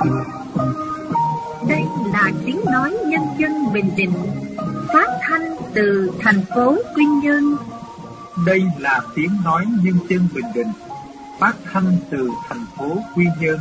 Đây là tiếng nói nhân dân Bình Định, phát thanh từ thành phố Quy Nhơn. Đây là tiếng nói nhân dân Bình Định, phát thanh từ thành phố Quy Nhơn.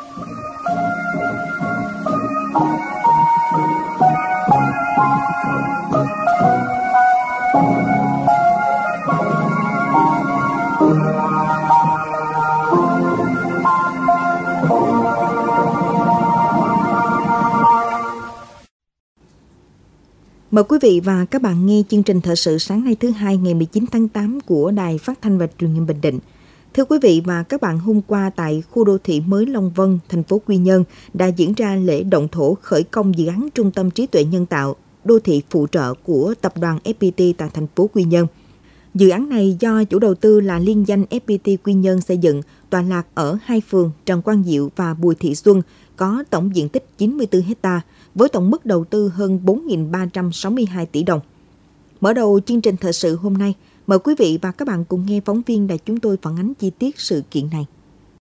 Mời quý vị và các bạn nghe chương trình thời sự sáng nay thứ Hai ngày 19 tháng 8 của Đài Phát thanh và Truyền hình Bình Định. Thưa quý vị và các bạn, hôm qua tại khu đô thị mới Long Vân, thành phố Quy Nhơn đã diễn ra lễ động thổ khởi công dự án Trung tâm trí tuệ nhân tạo, đô thị phụ trợ của tập đoàn FPT tại thành phố Quy Nhơn. Dự án này do chủ đầu tư là liên danh FPT Quy Nhơn xây dựng, tọa lạc ở hai phường Trần Quang Diệu và Bùi Thị Xuân, có tổng diện tích 94 ha, với tổng mức đầu tư hơn 4.362 tỷ đồng. Mở đầu chương trình thời sự hôm nay, mời quý vị và các bạn cùng nghe phóng viên đài chúng tôi phản ánh chi tiết sự kiện này.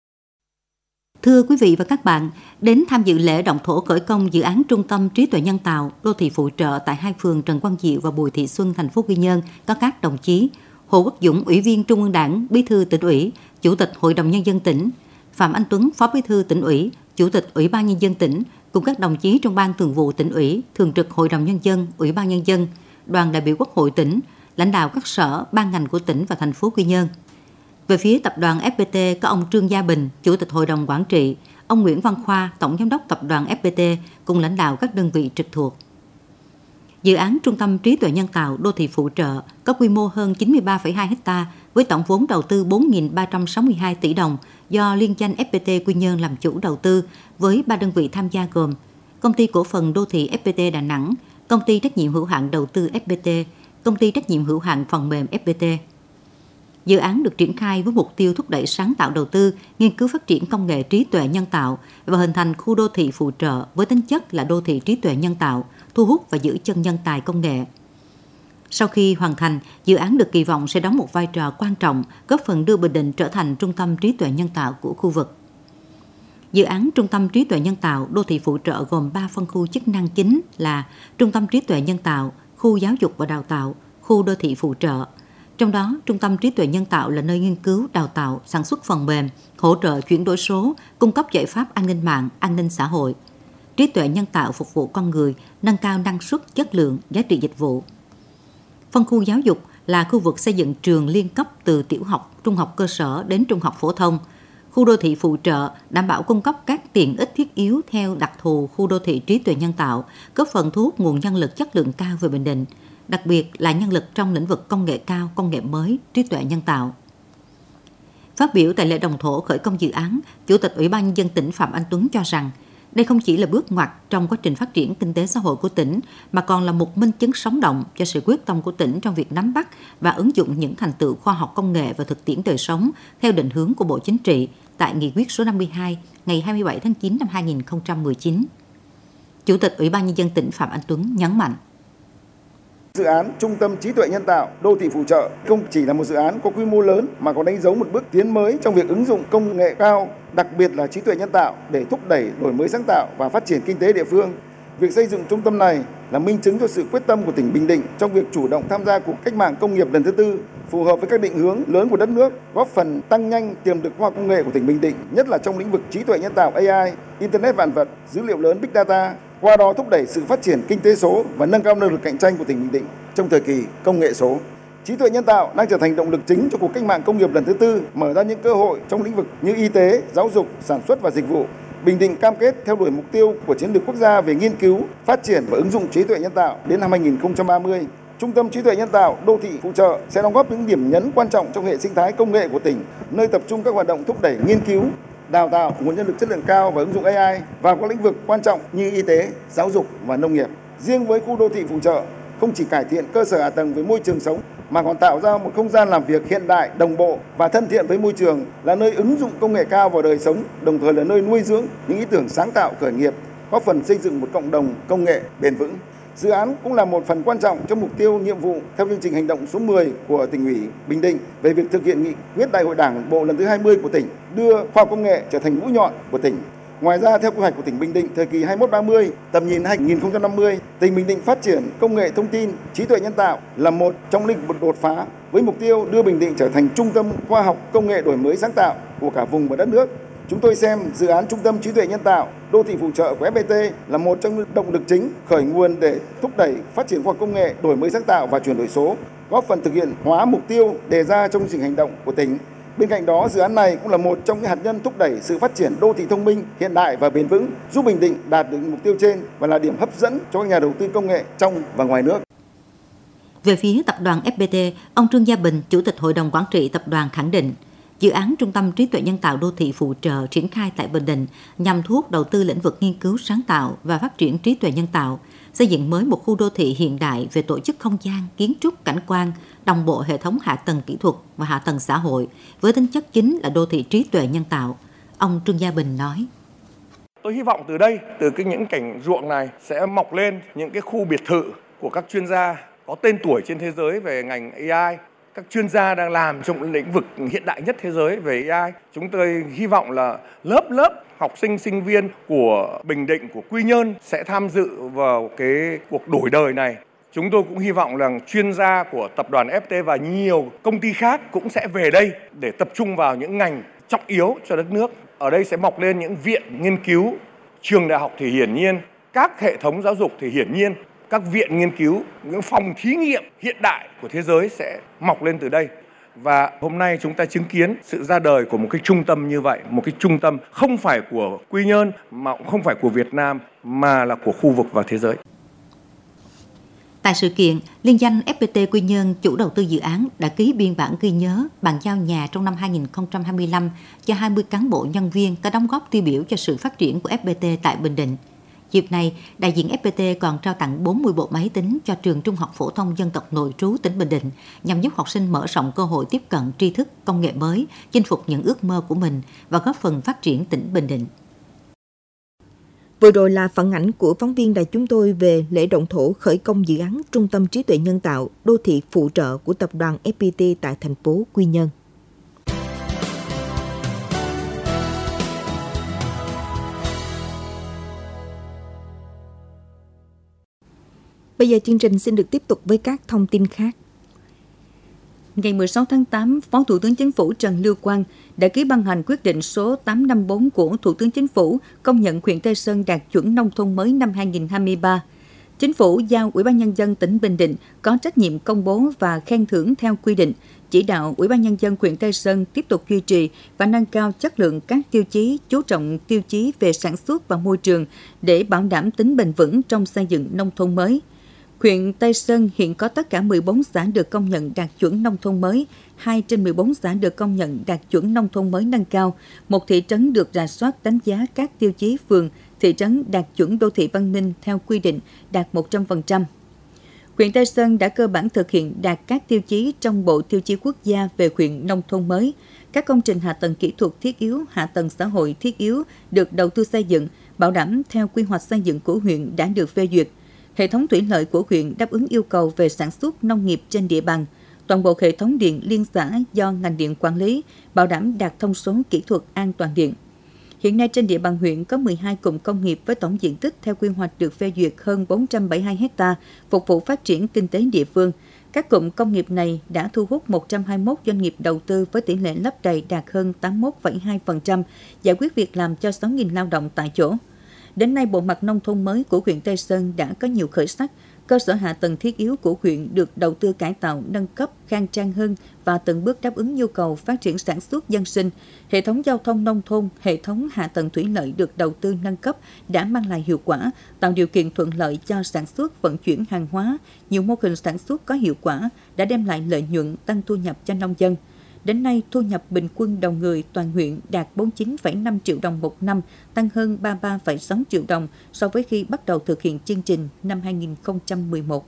Thưa quý vị và các bạn, đến tham dự lễ động thổ khởi công dự án Trung tâm trí tuệ nhân tạo, đô thị phụ trợ tại hai phường Trần Quang Diệu và Bùi Thị Xuân, thành phố Quy Nhơn có các đồng chí Hồ Quốc Dũng, Ủy viên Trung ương Đảng, Bí thư Tỉnh ủy, Chủ tịch Hội đồng Nhân dân tỉnh, Phạm Anh Tuấn, Phó Bí thư Tỉnh ủy, Chủ tịch Ủy ban Nhân dân tỉnh, cùng các đồng chí trong Ban Thường vụ Tỉnh ủy, Thường trực Hội đồng Nhân dân, Ủy ban Nhân dân, đoàn đại biểu Quốc hội tỉnh, lãnh đạo các sở, ban ngành của tỉnh và thành phố Quy Nhơn. Về phía tập đoàn FPT có ông Trương Gia Bình, Chủ tịch Hội đồng Quản trị, ông Nguyễn Văn Khoa, Tổng Giám đốc tập đoàn FPT cùng lãnh đạo các đơn vị trực thuộc. Dự án Trung tâm trí tuệ nhân tạo, đô thị phụ trợ có quy mô hơn 93,2 ha với tổng vốn đầu tư 4.362 tỷ đồng do liên danh FPT Quy Nhơn làm chủ đầu tư với 3 đơn vị tham gia gồm Công ty cổ phần đô thị FPT Đà Nẵng, Công ty trách nhiệm hữu hạn đầu tư FPT, Công ty trách nhiệm hữu hạn phần mềm FPT. Dự án được triển khai với mục tiêu thúc đẩy sáng tạo đầu tư, nghiên cứu phát triển công nghệ trí tuệ nhân tạo và hình thành khu đô thị phụ trợ với tính chất là đô thị trí tuệ nhân tạo, thu hút và giữ chân nhân tài công nghệ. Sau khi hoàn thành, dự án được kỳ vọng sẽ đóng một vai trò quan trọng, góp phần đưa Bình Định trở thành trung tâm trí tuệ nhân tạo của khu vực. Dự án Trung tâm trí tuệ nhân tạo, đô thị phụ trợ gồm 3 phân khu chức năng chính là Trung tâm trí tuệ nhân tạo, khu giáo dục và đào tạo, khu đô thị phụ trợ. Trong đó, Trung tâm trí tuệ nhân tạo là nơi nghiên cứu, đào tạo, sản xuất phần mềm, hỗ trợ chuyển đổi số, cung cấp giải pháp an ninh mạng, an ninh xã hội. Trí tuệ nhân tạo phục vụ con người, nâng cao năng suất, chất lượng, giá trị dịch vụ. Phân khu giáo dục là khu vực xây dựng trường liên cấp từ tiểu học, trung học cơ sở đến trung học phổ thông. Khu đô thị phụ trợ đảm bảo cung cấp các tiện ích thiết yếu theo đặc thù khu đô thị trí tuệ nhân tạo, góp phần thu hút nguồn nhân lực chất lượng cao về Bình Định, đặc biệt là nhân lực trong lĩnh vực công nghệ cao, công nghệ mới, trí tuệ nhân tạo. Phát biểu tại lễ động thổ khởi công dự án, Chủ tịch Ủy ban Nhân dân tỉnh Phạm Anh Tuấn cho rằng đây không chỉ là bước ngoặt trong quá trình phát triển kinh tế xã hội của tỉnh, mà còn là một minh chứng sống động cho sự quyết tâm của tỉnh trong việc nắm bắt và ứng dụng những thành tựu khoa học công nghệ và thực tiễn đời sống theo định hướng của Bộ Chính trị tại Nghị quyết số 52 ngày 27 tháng 9 năm 2019. Chủ tịch Ủy ban Nhân dân tỉnh Phạm Anh Tuấn nhấn mạnh. Dự án Trung tâm trí tuệ nhân tạo, đô thị phụ trợ không chỉ là một dự án có quy mô lớn mà còn đánh dấu một bước tiến mới trong việc ứng dụng công nghệ cao, đặc biệt là trí tuệ nhân tạo để thúc đẩy đổi mới sáng tạo và phát triển kinh tế địa phương. Việc xây dựng trung tâm này là minh chứng cho sự quyết tâm của tỉnh Bình Định trong việc chủ động tham gia cuộc cách mạng công nghiệp lần thứ tư, phù hợp với các định hướng lớn của đất nước, góp phần tăng nhanh tiềm lực khoa học công nghệ của tỉnh Bình Định, nhất là trong lĩnh vực trí tuệ nhân tạo AI, Internet vạn vật, dữ liệu lớn Big Data, qua đó thúc đẩy sự phát triển kinh tế số và nâng cao năng lực cạnh tranh của tỉnh Bình Định trong thời kỳ công nghệ số. Trí tuệ nhân tạo đang trở thành động lực chính cho cuộc cách mạng công nghiệp lần thứ tư, mở ra những cơ hội trong lĩnh vực như y tế, giáo dục, sản xuất và dịch vụ. Bình Định cam kết theo đuổi mục tiêu của chiến lược quốc gia về nghiên cứu, phát triển và ứng dụng trí tuệ nhân tạo đến năm 2030. Trung tâm trí tuệ nhân tạo, đô thị phụ trợ sẽ đóng góp những điểm nhấn quan trọng trong hệ sinh thái công nghệ của tỉnh, nơi tập trung các hoạt động thúc đẩy nghiên cứu, đào tạo nguồn nhân lực chất lượng cao và ứng dụng AI vào các lĩnh vực quan trọng như y tế, giáo dục và nông nghiệp. Riêng với khu đô thị phụ trợ, không chỉ cải thiện cơ sở hạ tầng với môi trường sống mà còn tạo ra một không gian làm việc hiện đại, đồng bộ và thân thiện với môi trường, là nơi ứng dụng công nghệ cao vào đời sống, đồng thời là nơi nuôi dưỡng những ý tưởng sáng tạo khởi nghiệp, góp phần xây dựng một cộng đồng công nghệ bền vững. Dự án cũng là một phần quan trọng trong mục tiêu nhiệm vụ theo chương trình hành động số 10 của Tỉnh ủy Bình Định về việc thực hiện nghị quyết Đại hội Đảng bộ lần thứ 20 của tỉnh, đưa khoa học công nghệ trở thành mũi nhọn của tỉnh. Ngoài ra, theo quy hoạch của tỉnh Bình Định thời kỳ 21-30, tầm nhìn 2050, tỉnh Bình Định phát triển công nghệ thông tin, trí tuệ nhân tạo là một trong lĩnh vực đột phá với mục tiêu đưa Bình Định trở thành trung tâm khoa học công nghệ đổi mới sáng tạo của cả vùng và đất nước. Chúng tôi xem dự án Trung tâm trí tuệ nhân tạo, đô thị phụ trợ của FPT là một trong những động lực chính khởi nguồn để thúc đẩy phát triển khoa học công nghệ, đổi mới sáng tạo và chuyển đổi số, góp phần thực hiện hóa mục tiêu đề ra trong chương trình hành động của tỉnh. Bên cạnh đó, dự án này cũng là một trong những hạt nhân thúc đẩy sự phát triển đô thị thông minh, hiện đại và bền vững, giúp Bình Định đạt được mục tiêu trên và là điểm hấp dẫn cho các nhà đầu tư công nghệ trong và ngoài nước. Về phía tập đoàn FPT, ông Trương Gia Bình, Chủ tịch Hội đồng Quản trị tập đoàn khẳng định, dự án Trung tâm trí tuệ nhân tạo đô thị phụ trợ triển khai tại Bình Định nhằm thu hút đầu tư lĩnh vực nghiên cứu sáng tạo và phát triển trí tuệ nhân tạo, xây dựng mới một khu đô thị hiện đại về tổ chức không gian, kiến trúc, cảnh quan, đồng bộ hệ thống hạ tầng kỹ thuật và hạ tầng xã hội, với tính chất chính là đô thị trí tuệ nhân tạo. Ông Trương Gia Bình nói: Tôi hy vọng từ đây, từ những cảnh ruộng này sẽ mọc lên những cái khu biệt thự của các chuyên gia có tên tuổi trên thế giới về ngành AI. Các chuyên gia đang làm trong lĩnh vực hiện đại nhất thế giới về AI. Chúng tôi hy vọng là lớp học sinh, sinh viên của Bình Định, của Quy Nhơn sẽ tham dự vào cái cuộc đổi đời này. Chúng tôi cũng hy vọng rằng chuyên gia của tập đoàn FPT và nhiều công ty khác cũng sẽ về đây để tập trung vào những ngành trọng yếu cho đất nước. Ở đây sẽ mọc lên những viện nghiên cứu, trường đại học thì hiển nhiên, các hệ thống giáo dục thì hiển nhiên, các viện nghiên cứu, những phòng thí nghiệm hiện đại của thế giới sẽ mọc lên từ đây. Và hôm nay chúng ta chứng kiến sự ra đời của một cái trung tâm như vậy, một cái trung tâm không phải của Quy Nhơn, mà cũng không phải của Việt Nam, mà là của khu vực và thế giới. Tại sự kiện, liên danh FPT Quy Nhơn, chủ đầu tư dự án, đã ký biên bản ghi nhớ bàn giao nhà trong năm 2025 cho 20 cán bộ nhân viên có đóng góp tiêu biểu cho sự phát triển của FPT tại Bình Định. Dịp này, đại diện FPT còn trao tặng 40 bộ máy tính cho trường Trung học phổ thông dân tộc nội trú tỉnh Bình Định nhằm giúp học sinh mở rộng cơ hội tiếp cận tri thức, công nghệ mới, chinh phục những ước mơ của mình và góp phần phát triển tỉnh Bình Định. Vừa rồi là phản ảnh của phóng viên đài chúng tôi về lễ động thổ khởi công dự án Trung tâm trí tuệ nhân tạo đô thị phụ trợ của tập đoàn FPT tại thành phố Quy Nhơn. Bây giờ chương trình xin được tiếp tục với các thông tin khác. Ngày 16 tháng 8, Phó Thủ tướng Chính phủ Trần Lưu Quang đã ký ban hành quyết định số 854 của Thủ tướng Chính phủ công nhận huyện Tây Sơn đạt chuẩn nông thôn mới năm 2023. Chính phủ giao Ủy ban Nhân dân tỉnh Bình Định có trách nhiệm công bố và khen thưởng theo quy định, chỉ đạo Ủy ban Nhân dân huyện Tây Sơn tiếp tục duy trì và nâng cao chất lượng các tiêu chí, chú trọng tiêu chí về sản xuất và môi trường để bảo đảm tính bền vững trong xây dựng nông thôn mới. Huyện Tây Sơn hiện có tất cả 14 xã được công nhận đạt chuẩn nông thôn mới, 2 trên 14 xã được công nhận đạt chuẩn nông thôn mới nâng cao, một thị trấn được rà soát đánh giá các tiêu chí phường, thị trấn đạt chuẩn đô thị văn minh theo quy định đạt 100%. Huyện Tây Sơn đã cơ bản thực hiện đạt các tiêu chí trong Bộ Tiêu chí Quốc gia về huyện nông thôn mới. Các công trình hạ tầng kỹ thuật thiết yếu, hạ tầng xã hội thiết yếu được đầu tư xây dựng, bảo đảm theo quy hoạch xây dựng của huyện đã được phê duyệt. Hệ thống thủy lợi của huyện đáp ứng yêu cầu về sản xuất nông nghiệp trên địa bàn. Toàn bộ hệ thống điện liên xã do ngành điện quản lý, bảo đảm đạt thông số kỹ thuật an toàn điện. Hiện nay trên địa bàn huyện có 12 cụm công nghiệp với tổng diện tích theo quy hoạch được phê duyệt hơn 472 ha, phục vụ phát triển kinh tế địa phương. Các cụm công nghiệp này đã thu hút 121 doanh nghiệp đầu tư với tỷ lệ lấp đầy đạt hơn 81,2%, giải quyết việc làm cho 6.000 lao động tại chỗ. Đến nay, bộ mặt nông thôn mới của huyện Tây Sơn đã có nhiều khởi sắc. Cơ sở hạ tầng thiết yếu của huyện được đầu tư cải tạo, nâng cấp, khang trang hơn và từng bước đáp ứng nhu cầu phát triển sản xuất dân sinh. Hệ thống giao thông nông thôn, hệ thống hạ tầng thủy lợi được đầu tư nâng cấp đã mang lại hiệu quả, tạo điều kiện thuận lợi cho sản xuất, vận chuyển hàng hóa. Nhiều mô hình sản xuất có hiệu quả đã đem lại lợi nhuận, tăng thu nhập cho nông dân. Đến nay, thu nhập bình quân đầu người toàn huyện đạt 49,5 triệu đồng một năm, tăng hơn 33,6 triệu đồng so với khi bắt đầu thực hiện chương trình năm 2011.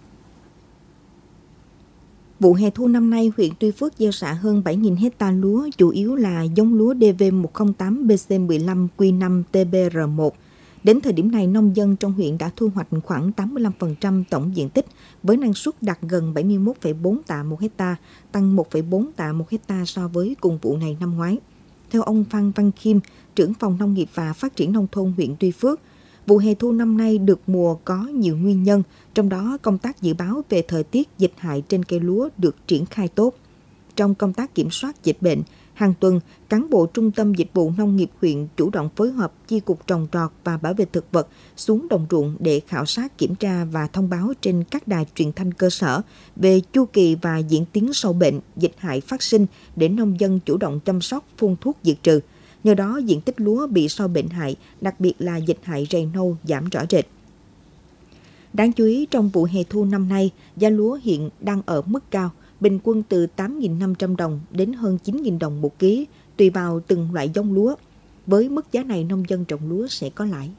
Vụ hè thu năm nay, huyện Tuy Phước gieo xạ hơn 7.000 hecta lúa, chủ yếu là giống lúa DV108 BC15 Q5 TBR1. Đến thời điểm này, nông dân trong huyện đã thu hoạch khoảng 85% tổng diện tích, với năng suất đạt gần 71,4 tạ một hecta, tăng 1,4 tạ một hecta so với cùng vụ này năm ngoái. Theo ông Phan Văn Khiêm, trưởng phòng nông nghiệp và phát triển nông thôn huyện Tuy Phước, vụ hè thu năm nay được mùa có nhiều nguyên nhân, trong đó công tác dự báo về thời tiết dịch hại trên cây lúa được triển khai tốt. Trong công tác kiểm soát dịch bệnh, hàng tuần, cán bộ Trung tâm Dịch vụ Nông nghiệp huyện chủ động phối hợp Chi cục Trồng trọt và Bảo vệ thực vật xuống đồng ruộng để khảo sát, kiểm tra và thông báo trên các đài truyền thanh cơ sở về chu kỳ và diễn tiến sâu bệnh, dịch hại phát sinh để nông dân chủ động chăm sóc, phun thuốc diệt trừ. Nhờ đó, diện tích lúa bị sâu bệnh hại, đặc biệt là dịch hại rầy nâu giảm rõ rệt. Đáng chú ý, trong vụ hè thu năm nay, giá lúa hiện đang ở mức cao, bình quân từ 8.500 đồng đến hơn 9.000 đồng một ký, tùy vào từng loại giống lúa. Với mức giá này, nông dân trồng lúa sẽ có lãi.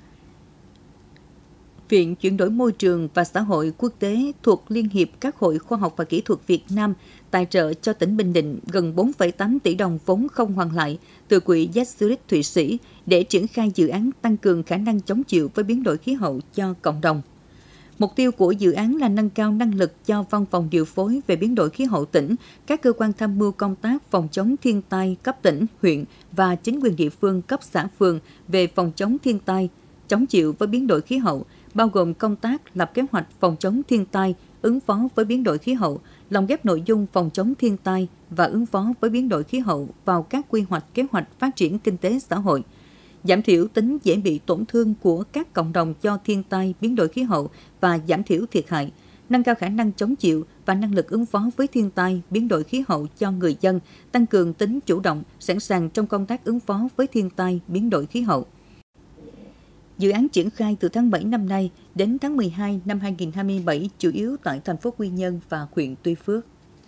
Viện Chuyển đổi Môi trường và Xã hội Quốc tế thuộc Liên hiệp các hội khoa học và kỹ thuật Việt Nam tài trợ cho tỉnh Bình Định gần 4,8 tỷ đồng vốn không hoàn lại từ quỹ Zurich Thụy Sĩ để triển khai dự án tăng cường khả năng chống chịu với biến đổi khí hậu cho cộng đồng. Mục tiêu của dự án là nâng cao năng lực cho Văn phòng điều phối về biến đổi khí hậu tỉnh, các cơ quan tham mưu công tác phòng chống thiên tai cấp tỉnh, huyện và chính quyền địa phương cấp xã phường về phòng chống thiên tai, chống chịu với biến đổi khí hậu, bao gồm công tác lập kế hoạch phòng chống thiên tai, ứng phó với biến đổi khí hậu, lồng ghép nội dung phòng chống thiên tai và ứng phó với biến đổi khí hậu vào các quy hoạch kế hoạch phát triển kinh tế xã hội, giảm thiểu tính dễ bị tổn thương của các cộng đồng do thiên tai, biến đổi khí hậu và giảm thiểu thiệt hại, nâng cao khả năng chống chịu và năng lực ứng phó với thiên tai, biến đổi khí hậu cho người dân, tăng cường tính chủ động, sẵn sàng trong công tác ứng phó với thiên tai, biến đổi khí hậu. Dự án triển khai từ tháng 7 năm nay đến tháng 12 năm 2027, chủ yếu tại thành phố Quy Nhơn và huyện Tuy Phước.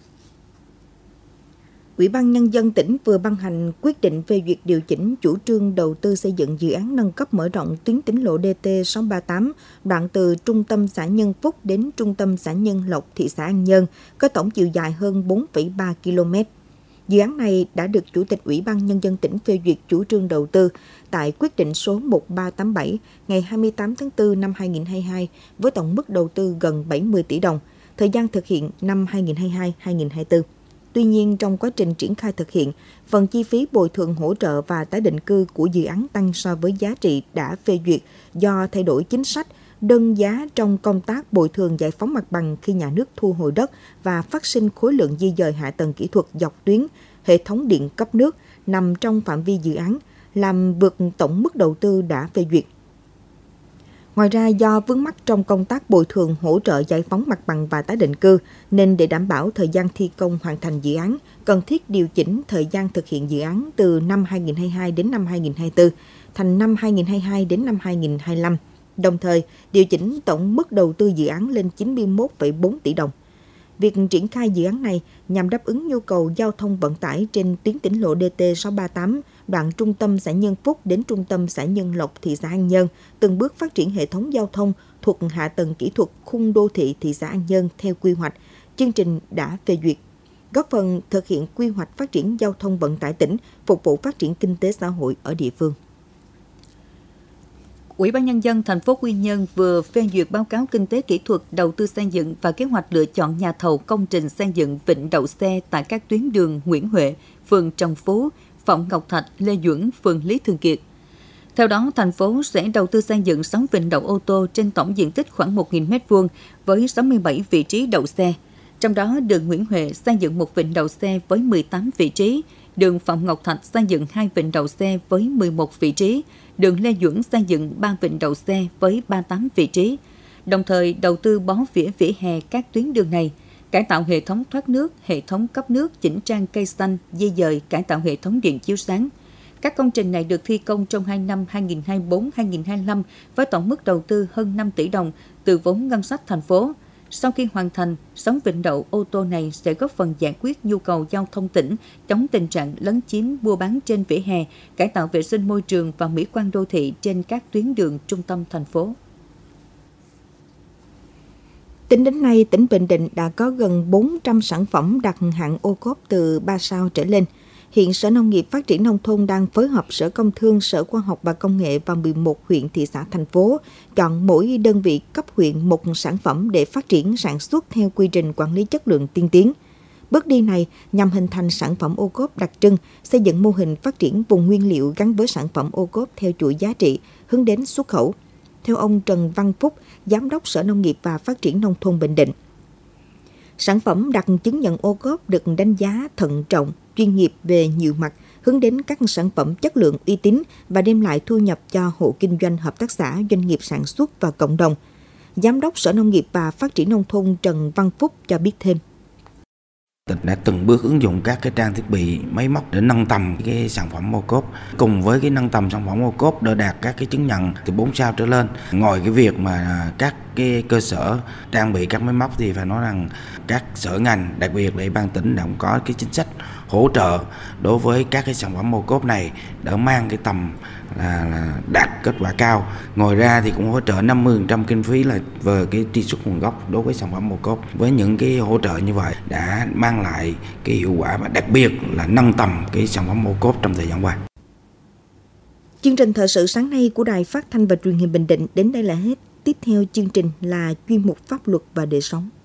Ủy ban Nhân dân tỉnh vừa ban hành quyết định phê duyệt điều chỉnh chủ trương đầu tư xây dựng dự án nâng cấp mở rộng tuyến tỉnh lộ DT 638, đoạn từ trung tâm xã Nhân Phúc đến trung tâm xã Nhân Lộc, thị xã An Nhơn, có tổng chiều dài hơn 4,3 km. Dự án này đã được Chủ tịch Ủy ban Nhân dân tỉnh phê duyệt chủ trương đầu tư tại quyết định số 1387 ngày 28 tháng 4 năm 2022 với tổng mức đầu tư gần 70 tỷ đồng, thời gian thực hiện năm 2022-2024. Tuy nhiên, trong quá trình triển khai thực hiện, phần chi phí bồi thường hỗ trợ và tái định cư của dự án tăng so với giá trị đã phê duyệt do thay đổi chính sách, đơn giá trong công tác bồi thường giải phóng mặt bằng khi nhà nước thu hồi đất và phát sinh khối lượng di dời hạ tầng kỹ thuật dọc tuyến, hệ thống điện cấp nước nằm trong phạm vi dự án, làm vượt tổng mức đầu tư đã phê duyệt. Ngoài ra, do vướng mắc trong công tác bồi thường hỗ trợ giải phóng mặt bằng và tái định cư, nên để đảm bảo thời gian thi công hoàn thành dự án, cần thiết điều chỉnh thời gian thực hiện dự án từ năm 2022 đến năm 2024, thành năm 2022 đến năm 2025. Đồng thời, điều chỉnh tổng mức đầu tư dự án lên 91,4 tỷ đồng. Việc triển khai dự án này nhằm đáp ứng nhu cầu giao thông vận tải trên tuyến tỉnh lộ DT 638, đoạn trung tâm xã Nhân Phúc đến trung tâm xã Nhân Lộc, thị xã An Nhơn, từng bước phát triển hệ thống giao thông thuộc hạ tầng kỹ thuật khung đô thị thị xã An Nhơn theo quy hoạch, chương trình đã phê duyệt, góp phần thực hiện quy hoạch phát triển giao thông vận tải tỉnh, phục vụ phát triển kinh tế xã hội ở địa phương. Ủy ban Nhân dân thành phố Quy Nhơn vừa phê duyệt báo cáo kinh tế kỹ thuật đầu tư xây dựng và kế hoạch lựa chọn nhà thầu công trình xây dựng vịnh đậu xe tại các tuyến đường Nguyễn Huệ, phường Trần Phú, Phạm Ngọc Thạch, Lê Duẩn, phường Lý Thường Kiệt. Theo đó, thành phố sẽ đầu tư xây dựng 6 vịnh đậu ô tô trên tổng diện tích khoảng 1.000 m2 với 67 vị trí đậu xe. Trong đó, đường Nguyễn Huệ xây dựng một vịnh đậu xe với 18 vị trí, đường Phạm Ngọc Thạch xây dựng 2 vịnh đậu xe với 11 vị trí, đường Lê Duẩn xây dựng 3 vịnh đậu xe với 38 vị trí. Đồng thời, đầu tư bó vỉa hè các tuyến đường này, cải tạo hệ thống thoát nước, hệ thống cấp nước, chỉnh trang cây xanh, di dời, cải tạo hệ thống điện chiếu sáng. Các công trình này được thi công trong 2 năm 2024-2025 với tổng mức đầu tư hơn 5 tỷ đồng từ vốn ngân sách thành phố. Sau khi hoàn thành, 6 vịnh đậu ô tô này sẽ góp phần giải quyết nhu cầu giao thông tỉnh, chống tình trạng lấn chiếm mua bán trên vỉa hè, cải tạo vệ sinh môi trường và mỹ quan đô thị trên các tuyến đường trung tâm thành phố. Tính đến nay, tỉnh Bình Định đã có gần 400 sản phẩm đạt hạng ô cốp từ 3 sao trở lên. Hiện Sở Nông nghiệp Phát triển Nông thôn đang phối hợp Sở Công Thương, Sở Khoa học và Công nghệ và 11 huyện, thị xã, thành phố, chọn mỗi đơn vị cấp huyện một sản phẩm để phát triển sản xuất theo quy trình quản lý chất lượng tiên tiến. Bước đi này nhằm hình thành sản phẩm ô cốp đặc trưng, xây dựng mô hình phát triển vùng nguyên liệu gắn với sản phẩm ô cốp theo chuỗi giá trị, hướng đến xuất khẩu. Theo ông Trần Văn Phúc, Giám đốc Sở Nông nghiệp và Phát triển Nông thôn Bình Định, sản phẩm đạt chứng nhận ô cốp được đánh giá thận trọng, chuyên nghiệp về nhiều mặt, hướng đến các sản phẩm chất lượng uy tín và đem lại thu nhập cho hộ kinh doanh, hợp tác xã, doanh nghiệp sản xuất và cộng đồng. Giám đốc Sở Nông nghiệp và Phát triển Nông thôn Trần Văn Phúc cho biết thêm. Tỉnh đã từng bước ứng dụng các cái trang thiết bị máy móc để nâng tầm cái sản phẩm ô cốp, cùng với cái nâng tầm sản phẩm ô cốp để đạt các cái chứng nhận từ 4 sao trở lên. Ngoài cái việc mà các cái cơ sở trang bị các máy móc thì phải nói rằng các sở ngành, đặc biệt là ban tỉnh đã có cái chính sách hỗ trợ đối với các cái sản phẩm ô cốp này để mang cái tầm là đạt kết quả cao. Ngoài ra thì cũng hỗ trợ 50% kinh phí là về cái truy xuất nguồn gốc đối với sản phẩm ô cốp. Với những cái hỗ trợ như vậy đã mang lại cái hiệu quả và đặc biệt là nâng tầm cái sản phẩm ô cốp trong thời gian qua. Chương trình thời sự sáng nay của Đài Phát thanh và Truyền hình Bình Định đến đây là hết. Tiếp theo chương trình là chuyên mục Pháp luật và đời sống.